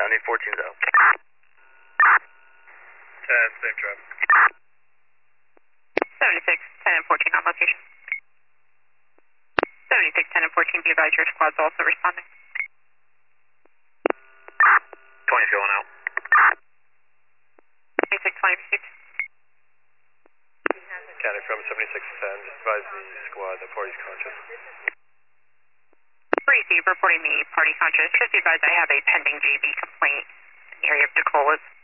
need 14's out. 10, same traffic. 76, 10 and 14 on location. 76, 10 and 14, be advised your squad's also responding. 20's going out. 26, 20 received. County from 7610, just advise the squad the party's conscious. Received, reporting the party conscious. Just be advised I have a pending JB complaint in the area of Decolas.